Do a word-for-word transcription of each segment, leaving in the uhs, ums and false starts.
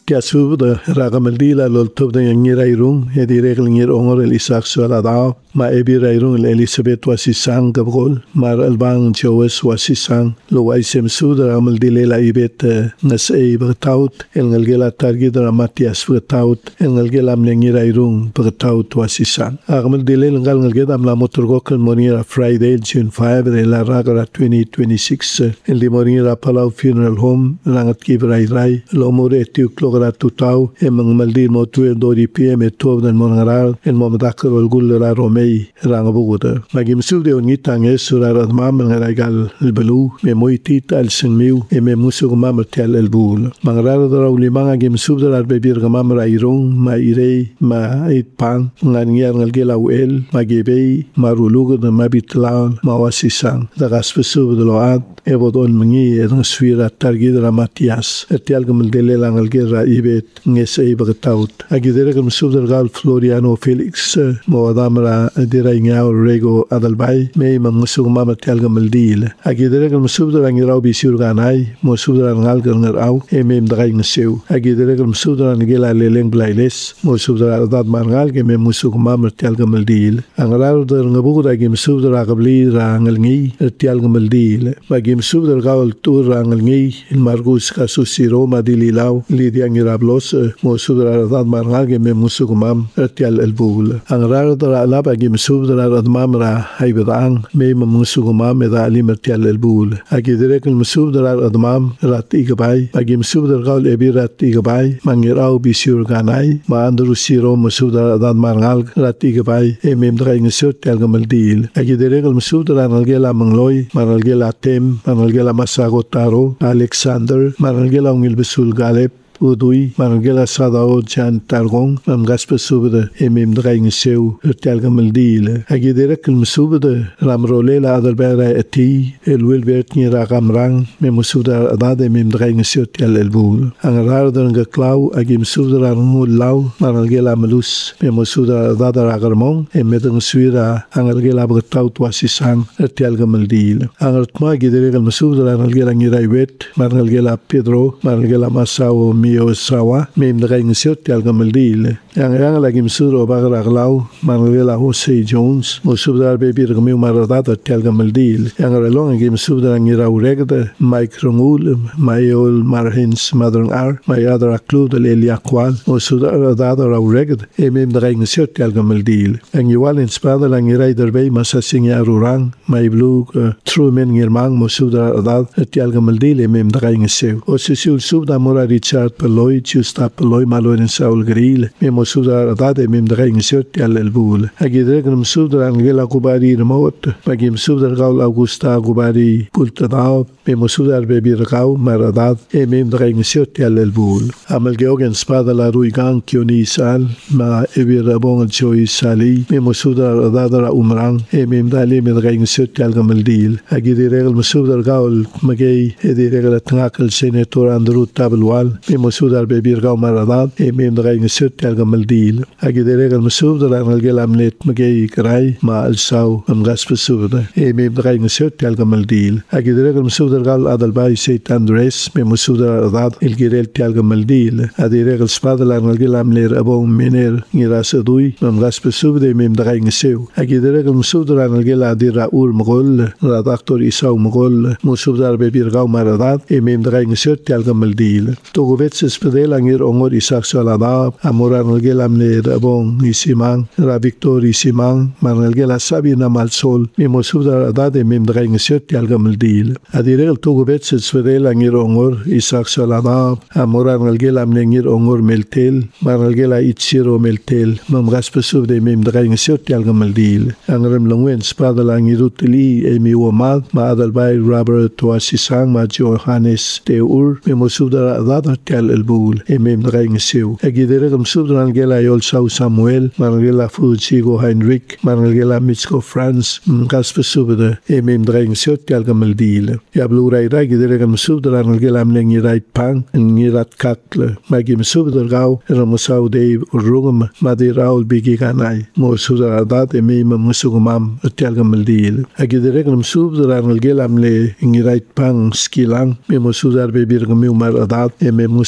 Tiasuda ragamaldila loltubda ngirairung edi regel ngir ongor el Isaac sualada ma ebi rairung el Elizabeth wasisang gabgol mar albang Joes wasisang lo waisem suda ragamaldile la ibet ngas e bertaut el ngalgela targidra Matias bertaut el ngalgela mlengirairung bertaut wasisang ragamaldile ngal ngalgeda mla motorgokal monira Friday June fifth el la ragara twenty twenty-six el di monira Palau Funeral Home rangat kibrai rai lo more tiuk tutau emang maldir mo tuer dori pm e tov dan mongaral en mo dakar ol gulla romei ranga buguda magim sude on ngitang e sura radmam ngaragal belu me moitit al sinmiu e me musu mam tel el bul mangaral dara ulimanga gim subda ar bebir gamam rairong ma ire ma it pan nganiar ngalgela wel magebe marulugo de mabitlan ma wasisang da gaspesu de load e bodon mangi e swira targidra Matias etial gamel dele langalgera ibet ngese ibagtaut agidere kum subdar gal Floriano Felix mo adamra dira ingao rego adalbai me mangusu mama telga maldil agidere kum subdar ngirau bisur ganai mo subdar ngal ngar au emem dai ngsew agidere kum subdar ngela leleng blailes mo subdar adad margal ke me musu mama telga maldil angalar der ngabu da gim subdar agabli rangal ngi telga maldil bagim subdar gal tur rangal ngi margus kasusiro madililau lidia ngirablos mo subdar adad margal ke me musu mam tel elbul angalar der alaba gim subdar adad mamra haybadang me musu mam da alim tel elbul agidere kum subdar adad mam rat igbai bagim subdar gal ebi rat igbai mangirau bisur ganai ma andrusiro mo subdar adad margal rat igbai emem drai ngesot tel gamaldil agidere kum subdar ngalgela mangloi maralgela tem maralgela masagotaro Alexander maralgela ungil besul galep udui margela sadao jan targong am gaspe subde emim draing seu telga maldile agidere kel subde ramrolela adelbera eti el wil vert ni ragamrang me musuda adade mim draing seu tel elbul angarar den geklau agim subde rangu lau margela melus me musuda adada ragarmong emeden suira angargela bertaut wasisang telga maldile angartma agidere kel subde rangalgela ngiraiwet margela Pedro margela Masao mio sawa mem draing siot tel gamaldil yang yang lagi msuro bagraglau manwela Jose Jones musubdar bebi rgmi maradata tel gamaldil yang relong gim subdar ngira uregda Mike Rongul mayol marhins modern ar my other clue de lelia kwal musubdar dada uregda mem draing siot tel gamaldil yang yual in spada lang ngira derbe masasing ya rurang my blue true men ngirmang musubdar dada tel gamaldil mem draing seu o sisul subda mora Richard Peloy chusta Peloy maloin Saul Grill me mosuda dade mem draing siot tel elbul agidre gnum sudra angela kubari remot bagim sudra gaul Augusta kubari pultadao me mosuda bebi rgau maradad e mem draing siot tel elbul amal geogen spada la ruigan kioni sal ma ebi rabon joy sali me mosuda dadra umrang e mem dali me draing siot tel gamaldil agidre gnum sudra gaul magei edi regla tngakal senator Andrew Tabelwal me musudar bebir gaw maradad e mem draing siot tel gamaldil agidere gal musudar ngalgel amnet magei krai ma alsaw am gaspesud e mem draing siot tel gamaldil agidere gal musudar gal adalbai Saint Andres me musudar adad el girel tel gamaldil adire gal spadal ngalgel amler abon mener ngirasadui am gaspesud e mem draing seu agidere gal musudar ngalgel adira ur mogol redaktor Isaw mogol musudar bebir gaw maradad e mem draing siot tel gamaldil togovet spedel angir ongor Isaac Salada amora ngalgela mne rabong isimang ra Victor isimang mangalgela sabi na malsol me mosuda dade mem draing siot algamaldil adirel togovet spedel angir ongor Isaac Salada amora ngalgela mne ngir ongor meltel mangalgela ichiro meltel mam gaspesu de mem draing siot algamaldil angrem longwen spada langirutli emi wamad ma adalbai Robert wasisang ma Johannes Teur me mosuda dada tel elbul emem draing seu agidere kum subdran gela yol sau Samuel margela Fuchigo Heinrich margela Mitsko France gaspe subde emem draing seu tel gamaldil ya blurai agidere kum subdran gela mlengi right pang ngirat kakle magim subdar gau ramusau de rugum madiraul bigi ganai mo subdar dat emem musugumam tel gamaldil agidere kum subdran gela mle ngirait pang skilang me musudar bebir gumi umar adat emem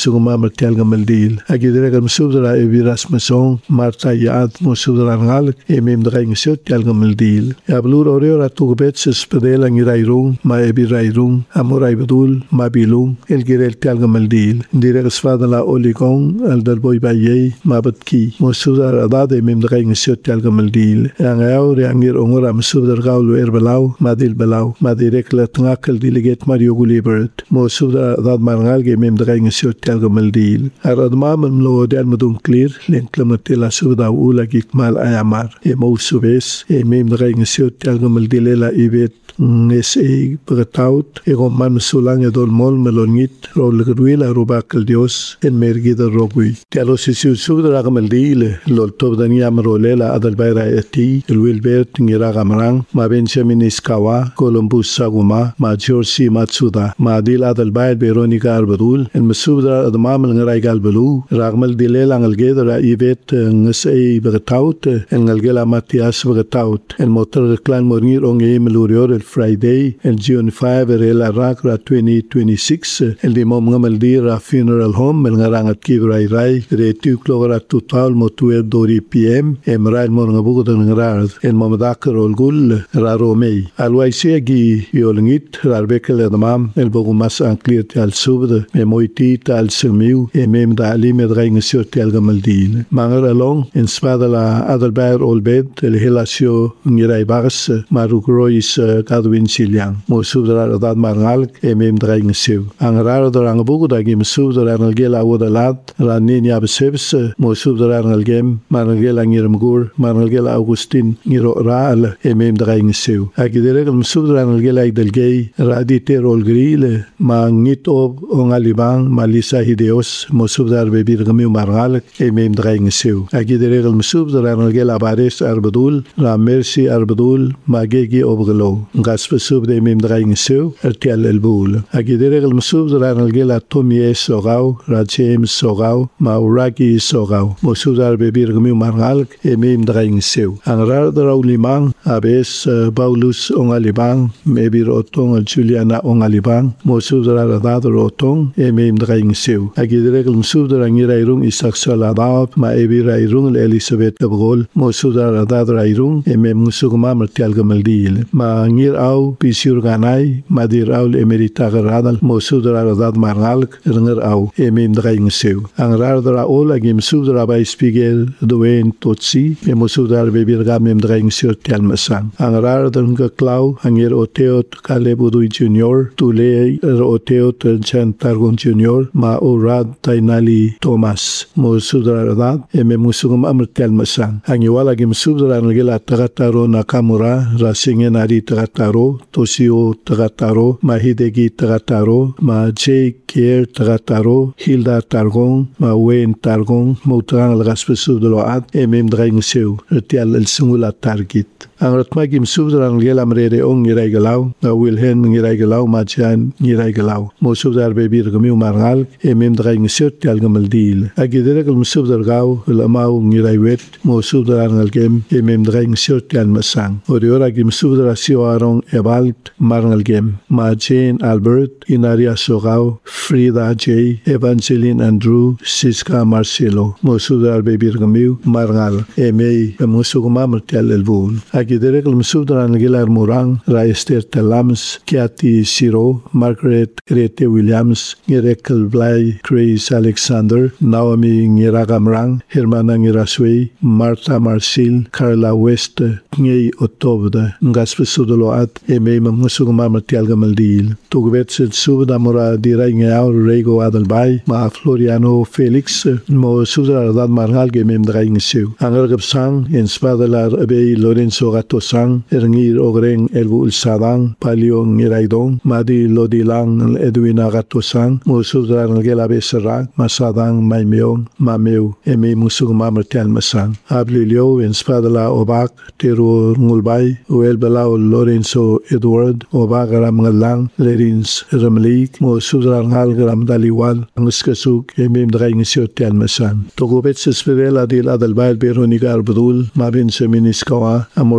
musuguma martial gamaldil agidere gam subdra eviras masong marta yaat musudra ngal emem draing sot tial gamaldil ablur oreo ratubet spedel angirairung ma ebirairung amorai badul ma bilung el girel tial gamaldil dire sfadala oligong al dalboy baye ma batki musudra adad emem draing sot tial gamaldil angau reangir ongora musudra gaulu erbelau madil belau madirek la tngakal diliget mario gulibert musudra adad marngal emem draing sot tial gamaldil arad ma mamlo del madum clear lenklamotela subda ula gikmal ayamar e mousubes e mem draing sot tial gamaldil la ibet nes e bertaut e roman sulang e dol mol melonit rol gruila rubakal dios en mergida rogui tialo sisiu subda gamaldil lol tobdani amrolela adal bayra eti wilbert ngira gamrang ma benjamin iskawa columbus saguma ma george matsuda ma dil adal bayr veronica arbadul en masubda admam ngai galbelu ragmal dilela ngalgedra ibet ngai bertaut en ngalgela matias bertaut en motor clan mornir on e melurior el friday en june five el rakra twenty twenty-six el de mom ngamaldira funeral home el ngarangat kibrai rai re tu klora total motuer dori pm emral mor ngabugo ngrad en momadakol gul raromei alwaisegi yolngit rarbekel admam el bogumas anklir al subde me moiti tal semiu e mem da ali med reing sot el gamaldil mangar along en spadala adelbair olbed el helasio ngirai bagas marukrois kadwin siliang mo subdra dad marngal e mem reing sew angrar dorang bugu da gim subdra ngalgela wodalat raninia besebs mo subdra ngalgem marngela ngirmgur marngela augustin ngiro ral e mem reing sew agidere gam subdra ngalgela idalgei radite rol grile ma ngito ongalibang malisa hideos mo subdar bebir gamiu margal e mem reing sew agidere gam subdra ngalgela bares arbadul la mercy arbadul magegi obglo gasp subde mem reing sew ertial elbul agidere gam subdra ngalgela tomies sogau ra james sogau ma uragi sogau mo subdar bebir gamiu margal e mem reing sew angrar draulimang abes paulus ongalibang mebir otong juliana ongalibang mo subdra radar otong e mem reing sew agidere gam subdra ngirairung isak saladab ma ebirairung elisabeth gabrol mo subdra radar rairung e mem musugma martial gamaldil ma ngir au pisur ganai madir au emerita radal mo subdra radar margal ringer au e mem reing sew angrar dra ol agim subdra by spigel doen totsi e mo subdra bebir gam mem reing sew tial masang angrar dra klau angir oteot kalebudu junior tule oteot chantargon junior ma urad tainali thomas mo subdra radar e mem musugma martial masang angiwala gim subdra ngela tagataro nakamura rasingen ari tagataro tosio tagataro mahidegi tagataro ma j kier tagataro hilda targon ma wen targon motrang algaspe subdlo ad e mem draing sew tial el singula target angrat magim subdra ngela mrere ong ngirai galau na wilhen ngirai galau ma jan ngirai galau mo subdar bebir gamiu margal e mem draing sew tial gamaldil agidere gam subdar gau lamau ngirai wet mo subdra ngalgem e mem draing sew tial masang oriora gim subdra siwarong ebalt marngalgem ma jane albert inaria sogau frida j evangeline andrew siska marcelo mo subdar bebir gamiu margal e mei mo sugma martial elbul agidere gam subdra ngilar murang ra esther talams kiati siro margaret rete williams ngerekel blay grace alexander naomi ngiragamrang hermana ngiraswei martha marcil carla west ngei otobda ngaspe sudolo at e mei mamsugma martial gamaldil tugbet sed subda mora dirai ngau rego adalbai ma floriano felix mo subda dad margal ge mem drai ngsew angar gapsang en spadalar abei lorenzo gatosang erngir ogreng elbul sadang palio ngiraidong madi lodilang edwina gatosang mo subda ngela besara masadang maimeong mameu e mei musugma martial masang ablilio en spadala obak tero ngulbai uel belao lorenzo edward obak ram ngalang lerins ramlik mo subda ngal gram daliwal angskasuk e mem drai ngsew tial masang togobet spevela dil adalbail veronica arbdul mabin seminiskawa amort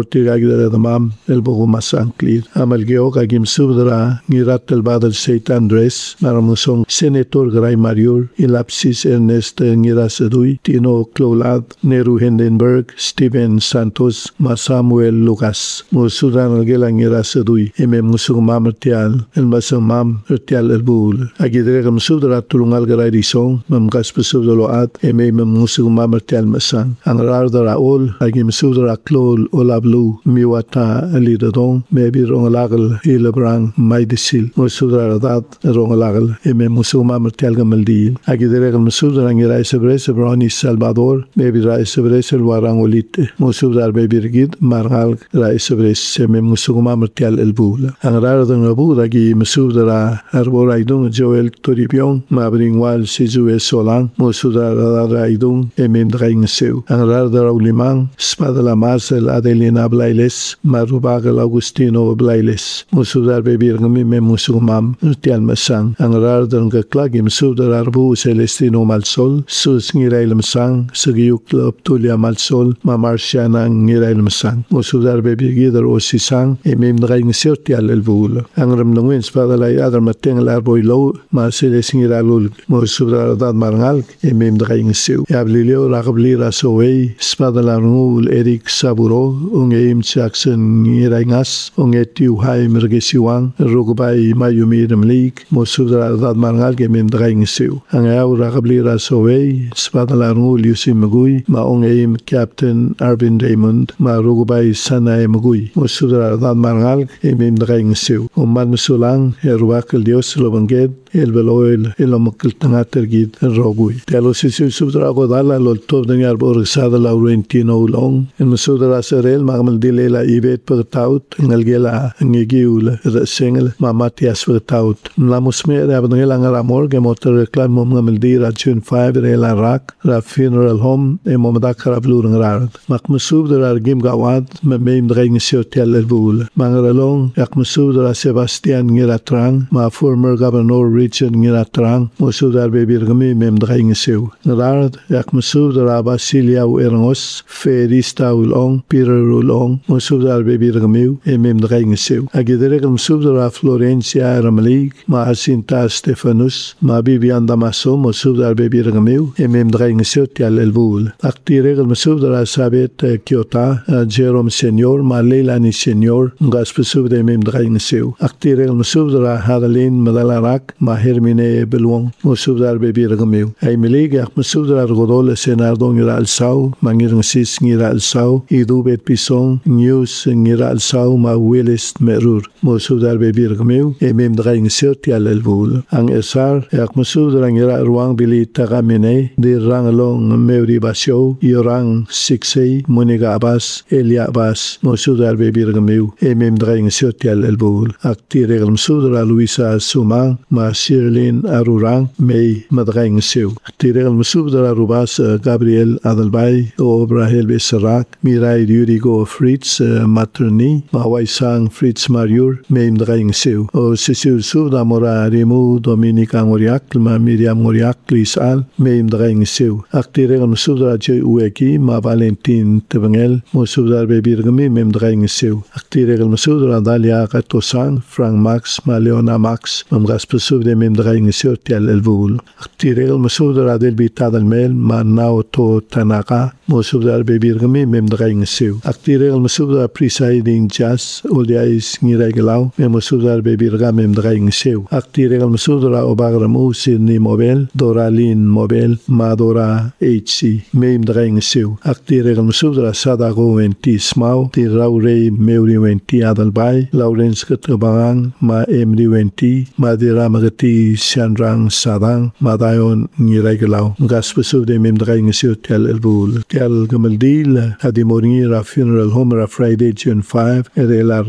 tigagidara tamam el bogo masanklir amal geo kagim subdra ngirat el badal Saint Andres maramusong senator Gray Mariur Ilapsis Ernest Ngirasadui Tino Clolad Neru Hindenburg Steven Santos ma Samuel Lucas musudan algela Ngirasadui eme musung mamertial el masang mam ertial el bul agidre kam subdra tulungal Gray disong mamkas pesubdoloat eme musung mamertial masang ang rardara ol agim subdra klol olablu miwata alidadong maybe rongalagal ilabrang maidisil musudra radat rongalagal eme musung mamertial gamaldi agidere kam musudra ngira sebre sebroni Salvador maybe ra sebre sel warangolit musudra maybe rigid margal ra sebre seme musung mamertial elbula ang rardang abu dagi musudra arbora idung Joel Toripion mabringwal sizu solang musudra ra idung eme draing seu ang rardara ulimang spadala Marcel Adelina Blailes marubagal Agustino Blailes musudar bebir ngami me musumam tial masang ang rardang kaklagim sudar arbu Celestino Malsol sus ngirail masang sagiyuk club tulia Malsol ma Marciana ngirail masang musudar bebir gidar osisang emem draing sertial elbul ang ramnungin spadalay adar mateng larboy low ma Celes ngiralul musudar dad marangal emem draing seu yablilio rakabli rasoway spadalarngul Eric Saburo ungeim Jackson ngiraingas ungetiu hai mergesiwang rugbai mayumiram league musudra dad marangal gemem draing seu ang ayaw rakabli rasoway spadalarngul Yusim Magui ma ungeim Captain Arvin Raymond ma rugbai Sanay Magui musudra dad marangal emem draing seu umman musulang erwakal Dios lobanged el veloel el amakil tangatergid rogui telo sisu sudra godala lol top dengar borsada Laurentino long en musudra serel magmal dilela ibet pertaut ngalgela ngigiul resengel mamatias pertaut la musmer abnela ngaramor gemotor reclam mom ngamdira June five rela rak ra funeral home e momada karablu ngrad makmusudra gim gawad memem draing hotel elbul mangralong yakmusudra Sebastian Ngiratrang ma former governor Richard Ngiratrang musudar bebirgami mem draing seu ngrad yakmusudra Basilia Erngos Ferista ulong Peter ulong musudar bebirgami emem draing seu agidere musudra Florencia Ramlig ma Jacinta Stefanus ma Bibian Damaso musudar bebirgami emem draing seu tial elbul aktire musudra Sabet Kiota Jerome Senior ma Leilani Senior ngas pesubde emem draing seu aktire musudra Hadalin Madalarak ma Hermine Belwong musudar bebirgami ay milig ak musudra Godol Senardong ngira alsaw mangirang sis ngira alsaw idubet pisong news ngira alsaw ma Willis Merur musudar bebirgami emem draing seu tial elbul ang esar ak musudra ngira ruang bilita kamine di rangalong Mewri Basyo yorang Siksay Muniga Abbas Elia Abbas musudar bebirgami emem draing seu tial elbul aktire musudra Luisa Sumang ma Shirlin Arurang may madraing seu aktire musudra Rubas Gabriel Adalbay o Brahel Besarak Mirai Yurigo Fritz Materni Mawaisang Fritz Mariur may madraing seu o Sisur Suda Mora Rimu Dominica Ngoriak ma Miriam Ngoriak Lisal may madraing seu aktire musudra Joy Ueki ma Valentin Tebengel musudar bebirgami may madraing seu aktire musudra Dalia Katosang Frank Max ma Leona Max mamgas pesubde may madraing seu tial elbul aktire musudra del Bitadal Mel ma Naoto Tanaka musudar bebirgami may madraing seu aktire musudra Presiding Jazz Uliais Ngiragalaw may musudar bebirgami may madraing seu aktire musudra Obagramu Sidney Mobel Doralin Mobel Madora H C may madraing seu aktire musudra Sadago Wenti Smau ti Raurey Mewri Wenti Adalbay Lawrence Katabangang ma Emri Wenti Madira Magati Sianrang Sadang Madayon Ngiragalaw ngas pesubde may madraing seu tial elbul tial gamaldil hadimoringi ra funeral home ra Friday June five erela rak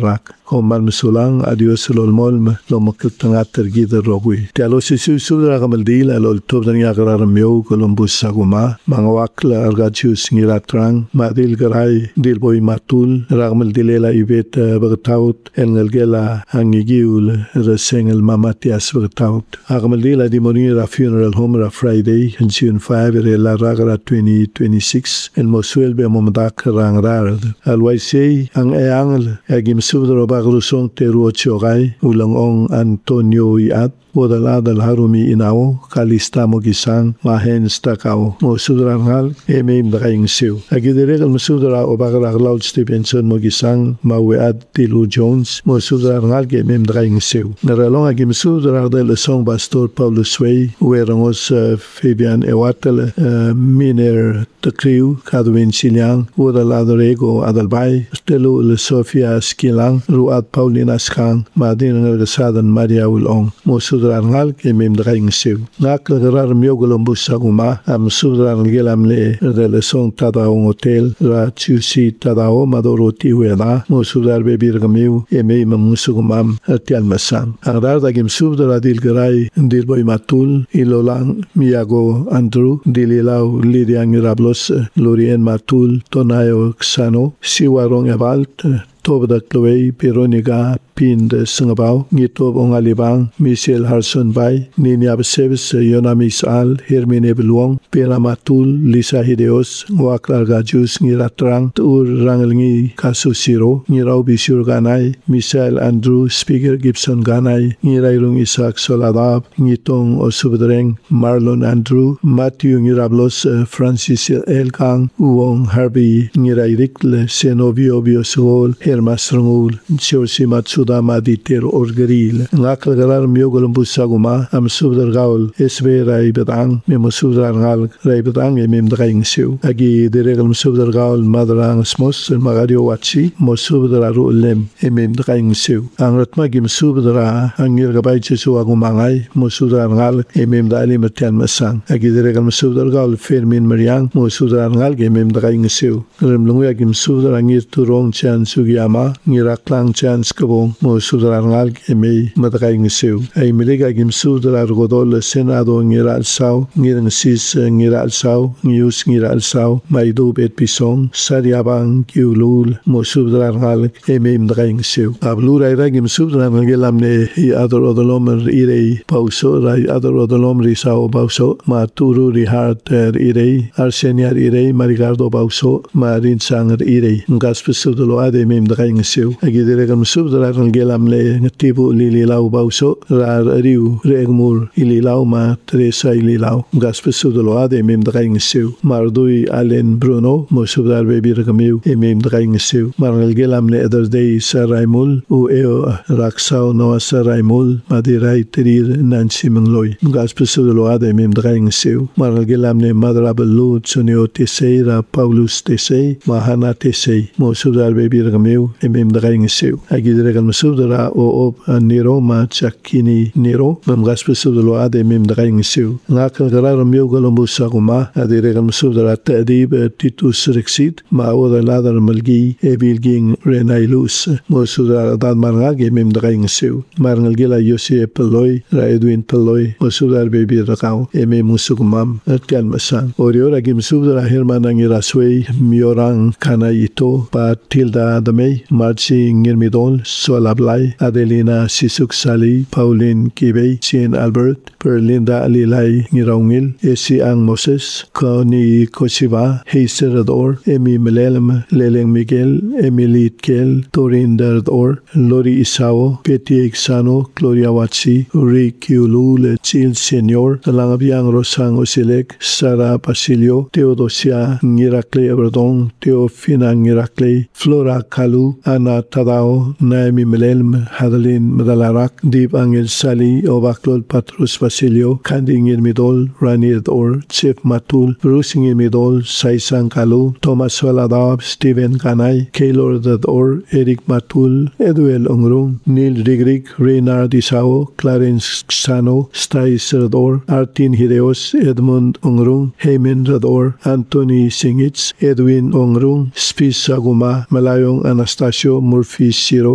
o malmusulang adios lolmol lo makiltangat tergida rogui tialo sisu sudra kamaldila lo tob dan yakararmyo Columbus saguma mga wakla argachus ngiratrang madil garay dilboy matul ragmaldilela ibet bagtaut elngelgela hangigiul resengel mamatias bagtaut agmaldila dimonira funeral home ra Friday June five la ragara twenty twenty-six el mosuel be momadak rangrar alwaisei ang eangel agim sudro bagrusong teru chogai ulang ong Antonio iat Wadala dal harumi inaw kalista mo gisang mahen stakao mo sudrangal emem dakaing siw agidiregal mo sudra o bakara Cloud Stevenson mo gisang mawead Tilu Jones mo sudrangal ke emem dakaing siw naralong agim sudra dal song pastor Paulo Sway werangos uh, Fabian Ewatel uh, Miner Takriu Kadwin Silyang Wadala Dorego Adalbay Stelo Le Sofia Skilang Ruat Paulina Skang Madin Nagasadan Maria Ulong mo sudrangal ke mem dakaing siw naklagarar myo Columbus saguma am sudran gelam le relation tadaong hotel ra chusi tadao madoro tiwena mo sudar bebir gamiu eme mamusugumam atial masam agrar dagim sudra dil garay dil boy matul ilolang miago Andrew dililaw lidiang rablos lorien matul tonayo xano siwarong evalt Tobda Chloe Peronica Pind Singabao Ngitob Ong Alibang Michelle Harson Bay Ninyab Seves Yonamis Al Hermine Beluong Penamatul Lisa Hideos Waklar Gajus Ngiratrang Tur Rangelngi Kasusiro Ngiraw Bisur Ganay Michelle Andrew Speaker Gibson Ganay Ngirayrung Isaac Soladab Ngitong Osubdreng Marlon Andrew Matthew Ngirablos Francis Elkang Uong Harvey Ngirayrikle Senovio Biosol Hermasrangul Chorsi Matsuda Maditer Orgeril Ngakalgarar Myo Columbus saguma am subdar gaul esbe rai betang mem subdar gal rai betang mem dakaing siu agi diregal subdar gaul madrang smos magario watsi mo subdar ru lem mem dakaing siu ang ratma gim subdar angir gabay chisu agumangai mo subdar gal mem dali matian masang agi diregal subdar gaul fermin mariang mo subdar gal mem dakaing siu rem lungu agim subdar angir turong chan sugi ama ngiraklang chance kabong mo sudrar ngal eme matakaing siu ay miliga gim sudrar godol senado ngira alsaw ngirang sis ngira alsaw ngius ngira alsaw maido bet pisong sariabang kiulul mo sudrar ngal eme matakaing siu ablura ira gim sudrar ngal gelamne i ador odolom ire pauso rai ador odolom risao pauso ma turu ri harter ire arseniar ire marigardo pauso marin sanger ire ngas pesudolo ade mem dakaing siu agidere kam subdra kan gelam le ngtibu lililaw bauso rar riu regmur ililaw ma Teresa ililaw gas pesudolo ade mem dakaing siu mardui Allen Bruno mo subdar bebir kamiu e mem dakaing siu marnal gelam le other day saraimul u eo raksao no saraimul madirai trir Nancy Mangloy gas pesudolo ade mem dakaing siu marnal gelam le madrabelu chunio teseira Paulus tesei mahana tesei mo subdar bebir kamiu e mem dakaing siu agidere kan subdara o op niro ma chakini niro mem gas pesudolo ade mem dakaing siu ngakal garar myo Columbus saguma adire kan subdara tadib Titus Rexit ma oda ladar malgi e bilging renailus mo subdara dad marnga ge mem dakaing siu marngal gela Yosi Peloy ra Edwin Peloy mo subdar bebi rakao e mem musugumam atyan masan oriora gim subdara herman ngira sway miorang kana ito pa tilda dame Marci Ngirmidol Solablay Adelina Sisuk Sali Pauline Kibay Cien Albert Perlinda Alilay Ngiraungil Esi Ang Moses Connie Kosiba Heiserador Emi Melelem Leleng Miguel Emily Kel Torin Dardor Lori Isao Peti Exano Gloria Watsi Uri Kiulul Chil Senior Langabiang Rosang Osilek Sara Pasilio Teodosia Ngirakle Abradong Teofina Ngirakle Flora Kalu Ana Tadao Naomi Melelm Hadalin Madalarak Deep Angel Sali Obaklol Patrus Basilio Kandi Ngirmidol Ranir Or Chef Matul Bruce Ngirmidol Saisang Kalu Thomas Waladab Stephen Kanay Kaylor Or Eric Matul Eduel Ongrung Neil Rigrig Reynard Isao Clarence Xano Stai Serdor Artin Hideos Edmund Ongrung Heyman Rador Anthony Singits Edwin Ongrung Spis Saguma Malayong Anastasio Murphy Siro Ngamalo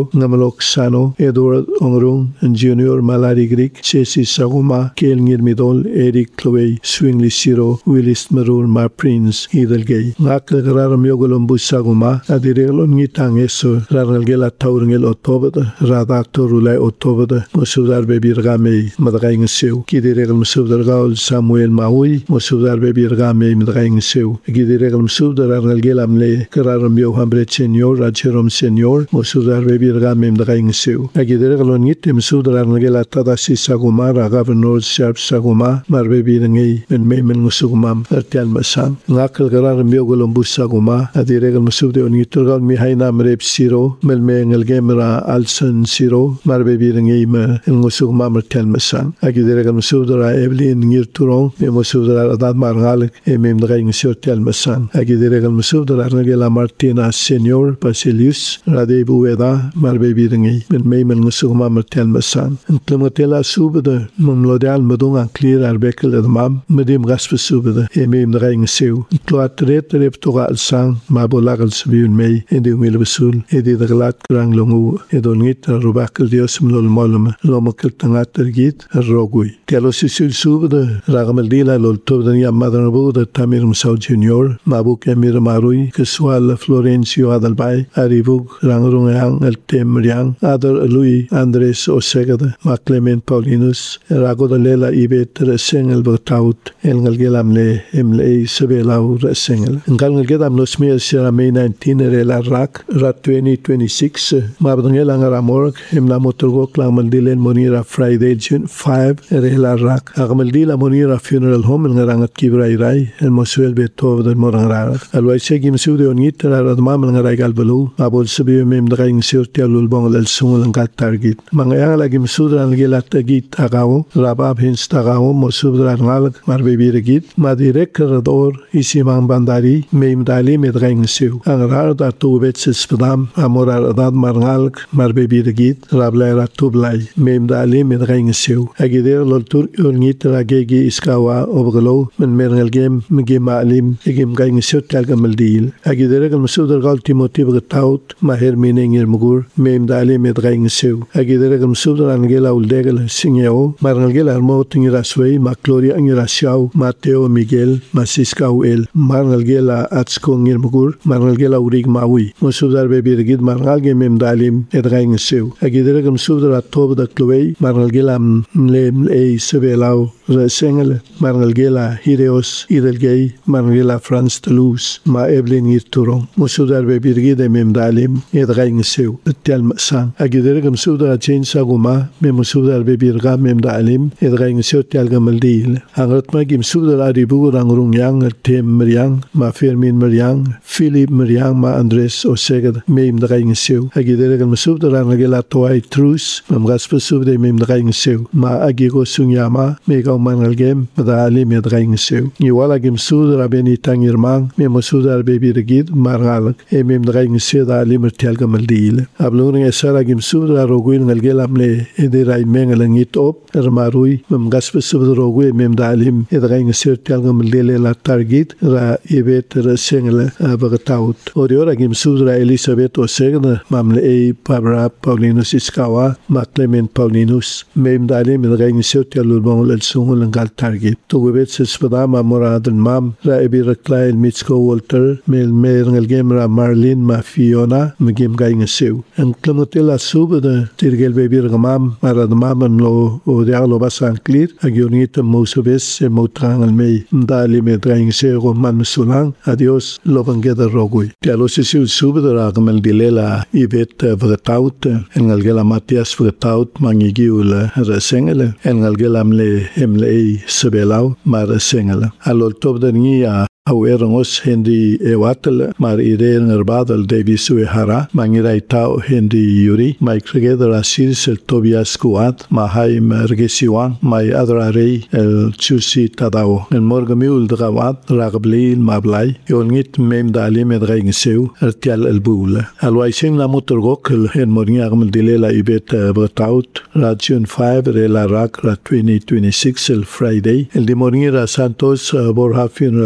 Loxano, Edward Ongrung, Junior Malari Greek, Chesi Saguma, Kel Ngirmidol, Eric Chloe, Swingley Siro, Willis Marur, Ma Prince, Hidalgay. Ngakal Raram Yogolum Busaguma, Adirelon Nitang Eso, Rangalgela Taurangel Otobada, Radactor Rulai Otobada, Mosudar Baby Rame, Madraing Sew, Kidiregum Subdargal Samuel Maui, Mosudar Baby Rame, Madraing Sew, Gidiregum Subdar Rangalgelamle, Kararam Yohambre Senior, Racherom Senior, Mosudar Baby Rame, Madraing Sew, Agidiregalon Nitim Sudar Rangalgela Tadasi Saguma, Governor Sharp Saguma, Marbaby Rangi, and Mayman Musugumam, Ertel Masam, Nakal Garam Yogolum Busaguma, Adiregal Musubde on Yuturgal Mihainam Rep Siro, Melmeng Gemera Alson Siro, Marbaby Rangi, and Musugumam Ertel Masam, Agidiregal Musudra Evelyn Nirturon, Musudra Adad Margalik, Emim Draing Surtel Masam, Agidiregal Musudra Rangela Martina Senior, Basilius, Radebu Eda, Marbaby Rangi, and Mayman Musugumam Ertel Masam, and Clematella Subada, Mumlodal Madung and clear Arbekel at Mam, Medim Gasper Subada, Emim Draing Sew, Cloatret Reptora Sang, Mabolagal Sabun May, and the Wilbusul, Edi the Glat Grang Longu, Edonit, Rubakel Diosum Lol Molum, Lomakil Tangater Git, Rogui. Telosisul Subada, Ragamadila Lol Tobania Mother Buda, Tamir Sao Junior, Mabuk Emir Marui, Keswal Florencio Adalbai, Aribuk, Rangrung El Temriang, Adar Louis, Andres Osegada, Maclement Paulinus, Ragoda Lela Ibet, Resengel Bertaut, El Galgelamle, Emle, Sabelau, Resengel. Galgedam Los Meas Sierra May nineteen, Rela Rak, Rat twenty twenty-six, Mabdangelang Ramorg, Emla Motorgo, Clamaldilen Monira Friday, June fifth, Rela Rak, Agamaldila Monira Funeral Home, and Rangat Kibrai Rai, and Mosuel Betov, the Morangar. Alwaysegim Sude on it, Radmam and Ragal Balu, Abol Sabi Mem Draing Surtel Lulbong El Sung and Gat Target. Mangayalagim Sudra and Gelat Git Agao, Rabab Hins Tagao, Mosudra Nalak, Marbaby Regit, Madirek Rador, Isimang Bandari, Mem Dali Medraing Sew, and Rada two Betses Padam, Amora Dad Marnalk, Marbaby Regit, Rablera Tublai, Mem Dali Medraing Sew, Agider Loltur Unit Ragegi Iskawa, Overglow, and Mernel Game, Mgima Alim, Egim Gang Sew Talgamaldil, Agider Masudra Gal Timothy Taut, Maher Mining Mugur, Mem Dali Medraing Sew, Agider Masudra Angela Uldegal, Singeo, Marangela Moting Rasway, Macloria Angirasiao, Mateo Miguel, Masiscau El, Marangela Atsko Nirmugur, Marangela Urig Maui, Mosudar Baby Regid, Marangel Mem Dalim, Edraing Sew, Agideragam Sudra Tob the Chloe, Marangela Mlem A. Sebelau, Resengel, Marangela Hideos, Idelgay, Marangela France Toulouse, Ma Evelyn Irturon, Mosudar Baby Regid, Mem Dalim, Edraing Sew, Telma Sang, Agideragam Sudra Chain Saguma, Memusudar Baby Rgam Mem Dalim, Edraing Sew Telgamaldil, Angratma Gim Sudra Aribu Rangrung Yang, Tem Meriang, Ma Fermin Meriang, Philip Meriang, Ma Andres Osegad, Mem Draing Sew, Agideragam Sudra Rangela Toai Trus, Mamgaspa Subde Mem Draing Sew, Ma Agigo Sunyama, Mega Mangalgem, Madali Medraing Sew, Iwala Gim Sudra Benitang Irmang, Memusudar Baby Regid, Margalak, Emem Draing Sew, Ali Mertelgamaldil, Abluring Esara Gim Sudra Roguin Nalgelamle, Edirai Mengalangit Op, Ermarui, Mamgaspa Subda Rogue, Mem Dalim, Edraing Sew Telgamaldile La Target, Ra Ibet Resengel, Abagataut, Oriora Gim Sudra Elizabeth Osegna, Mamle E. Pabra Paulinus Iskawa, Ma Clement Paulinus, Mem Dalim, Edraing Sew Telulbong El Sungul and Gal Target, Tugubet Sespadama Morad and Mam, Ra Ebira Klail Mitsko Walter, Mel Merangel Gemra Marlin, Ma Fiona, Megim Gaing Sew, and Clematilla Subada, Tirgel Baby Ramam, Marad Mam and Lo, Odialo Basan Clear, Agionita Mosubes, Motrang and May, Mdali Medraing Sew, Man Sulang, Adios, Lovangeda Rogui. Tialosisil Subada Ragamel Dilela, Ibet Vretaut, en Algela Matias Vretaut, Mangigiul Resengele, en Algelamle Emle Sebelau, Mar Resengele. Alol Tobdania. Auerongos Hendi Ewatel, Mar Ire Nerbadal Davis Hara, Mangirai Tau Hendi Yuri, my Cregator Asiris El Tobias Kuat, Mahaim Ergesiwan, my Adrarei El Chusi Tadao, and Morgamul Drawat, Ragblil Mablai, Yolngit Mem Dalim Edreing Seu, Ertial El Bul. Alwaising La Motorgokel, and Morniagm Dilela Ibet Bertaut, Rajun five, Rela Rak, Rat twenty twenty-six, El Friday, El de Mornira Santos, Borja Funeral Home,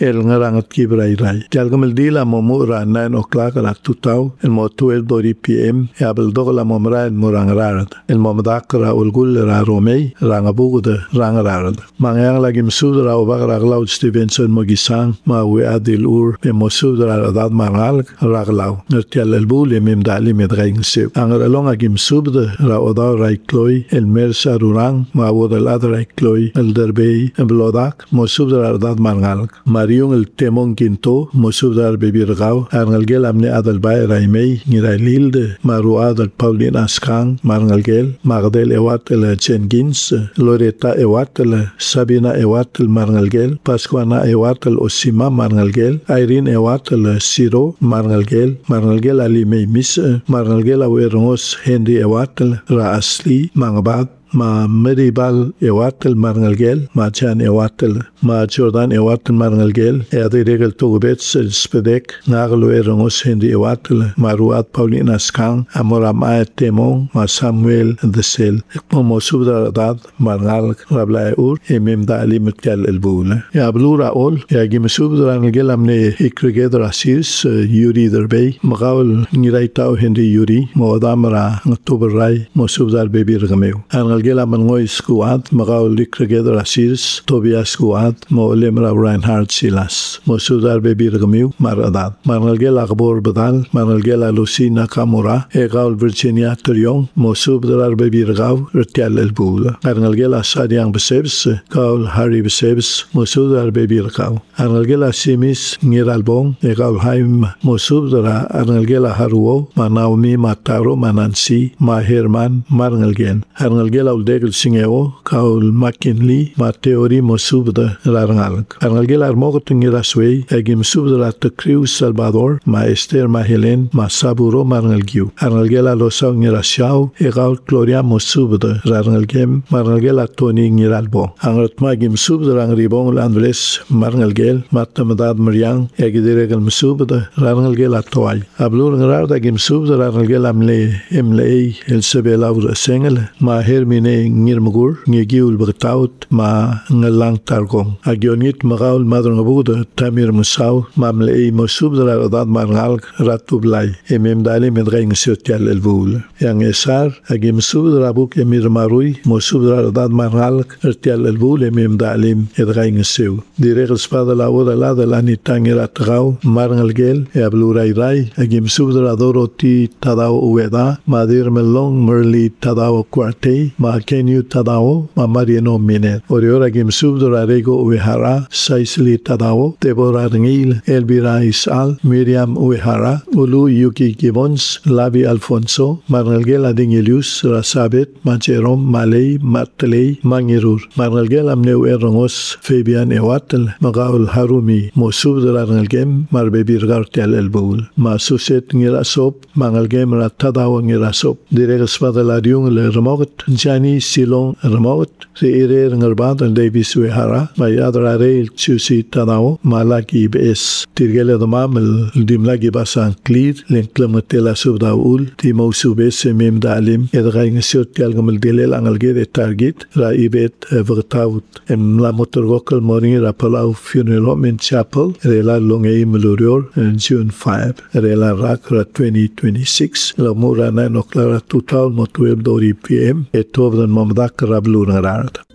el ngarangat kibrai rai jalgamel dila momura nine o'clock la tutau el mo twelve dori pm e abel dogla momra el morangrad el momdakra ulgul ra romei rangabugude rangrad mangyang lagi msudra obagra glaud stevenson mogisang ma we adil ur e mosudra dad mangal raglaw nertial el bul mem dali medrein se angra longa gim subde ra oda rai kloi el mersa rurang ma woda ladra kloi el derbei el blodak mosudra dad mangal marion el temon quinto mosudra bebirgau arnalgel amne adal bay raimei niraililde maru adal paulin askan marnalgel magdel ewat el chengins loreta ewat el sabina ewat el marnalgel pascuana ewat el osima marnalgel irene ewat el siro marnalgel marnalgel alimei mis marnalgel awerongos henry ewat el ra asli mangabad ma medibal ewatel marnalgel ma chan ewatel ma jordan ewatel marnalgel e ade regel togubets spedek naglo erongos hendi ewatel ma ruat paulina skan amora ma temon ma samuel the sel como subda dad marnal rabla ur e mem dali mutkel elbula ya blura ol ya gim subda marnalgel amne ikregedra sis yuri derbey magawl niraitao hendi yuri mo damra october mo subda bebir gameu gela mangoy skuad magaw likregeder asirs Tobias skuad mo lemra Reinhard Silas mo sudar bebir gamiu maradat marnal gela gbor badal marnal gela Lucina Camora e gawl Virginia Trion mo subdar bebir gaw rtial elbula marnal gela Sadiang besebs gawl Harry besebs mo sudar bebir gaw marnal gela Simis ngiralbong e gawl Haim mo subdar marnal gela Haruo Naomi Mataro Manansi ma Herman marnal gen marnal gela Degel singeo kaul McKinley ma teori mo subda larngal arngal gelar mogot ngira sway egim subda ta Crew Salvador ma Esther ma Helen ma Saburo marngal giu arngal gela lo sa ngira shau e gaul Gloria mo subda arngal gem marngal gela Tony ngira albo angot ma gim subda rangribong landles marngal gel matamdad Maryang egideregal subda arngal gela toy ablur ngira da gim subda arngal gela mle emle el sebela sengel ma hermi ngir mugur ngigiul bagtaut ma ngalang targong agionit magaul madrong abuda tamir musaw mamlei mosub dra dad marngal ratublai emem dali medrein sotial elbul yang esar agim sub dra buk emir marui mosub dra dad marngal rtial elbul emem dalim edrein seu direg spada la oda la de la nitangira trau marngal gel e ablurai rai agim sub dra doroti tadao ueda madir melong merli tadao quartei ma kenyu tadao ma mariano minet oriora gim subdora rego uehara saisli tadao debora ngil elbira isal miriam uehara ulu yuki gibbons labi alfonso marnalgela dingelius rasabet macherom malay martley mangirur marnalgela amneu erongos fabian ewatel magaul harumi mosubdora ngalgem marbebir gartel elbul ma suset ngirasop mangalgem ratadao ngirasop direk spadalariung le remogt jani silong remote se ire ngalbad and Davis Wehara by other rail chusi tanao malaki bes tirgele domam dimlagi basan clear lenklamtela subdaul timo subes mem dalim edgain sot kalgamel delel angalge target ra ibet vertaut em la motorgokal morning ra palau funeral home in chapel rela longei melurior and June fifth rela rakra twenty twenty-six la mura nine o'clock total mo twelve dori pm et of the Mamdak Rablur Rard.